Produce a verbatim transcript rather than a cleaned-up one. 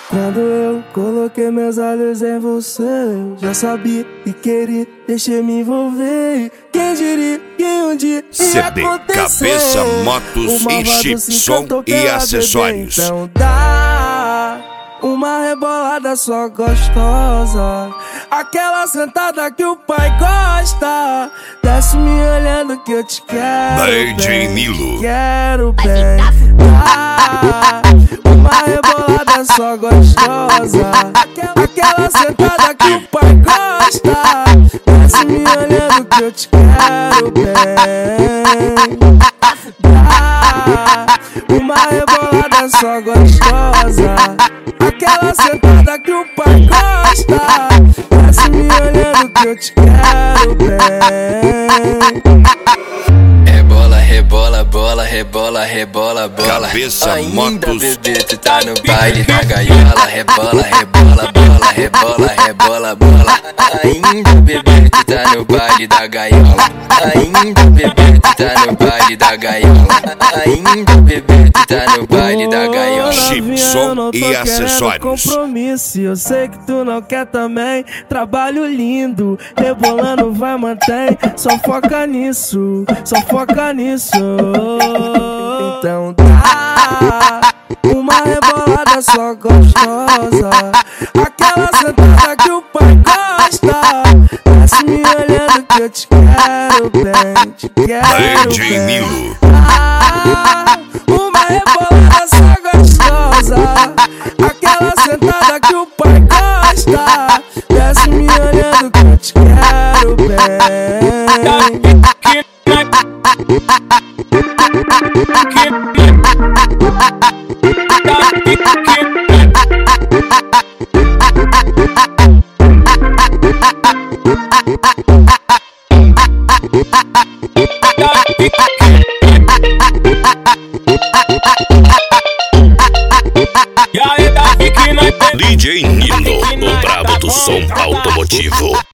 Quando eu coloquei meus olhos em você, eu já sabia e queria, deixei me envolver. Quem diria que um dia C D, cabeça, motos e chip, som e acessórios. Então dá uma rebolada só gostosa, aquela sentada que o pai gosta. Desce me olhando que eu te quero D J bem, Nilo. quero bem. Dá uma rebolada só gostosa, aquela sentada que o pai gosta. Desce me olhando que eu te quero bem. Dá uma rebolada só gostosa, aquela sentada que o pai gosta. Desce me olhando que eu te quero bem. Rebola, rebola, bola, rebola, rebola, bola. Cabeça, ainda, motos. bebê, tu tá no baile da gaiola. Rebola, rebola, bola, rebola, rebola, bola. Ainda, bebê, tu tá no baile da gaiola. Ainda, bebê, tu tá no baile da gaiola. Ainda, bebê, tu tá no baile da gaiola. Chip, som e acessórios. Compromisso, eu sei que tu não quer também. Trabalho lindo, rebolando vai mantém. Só foca nisso, só foca nisso. Então dá uma rebolada só gostosa, aquela sentada que o pai gosta. Desce me olhando que eu te quero bem, te quero D J bem. Nilo. Ah, uma rebolada só gostosa, aquela sentada que o pai gosta. Desce me olhando que eu te quero bem. D J Nilo, o brabo do som automotivo.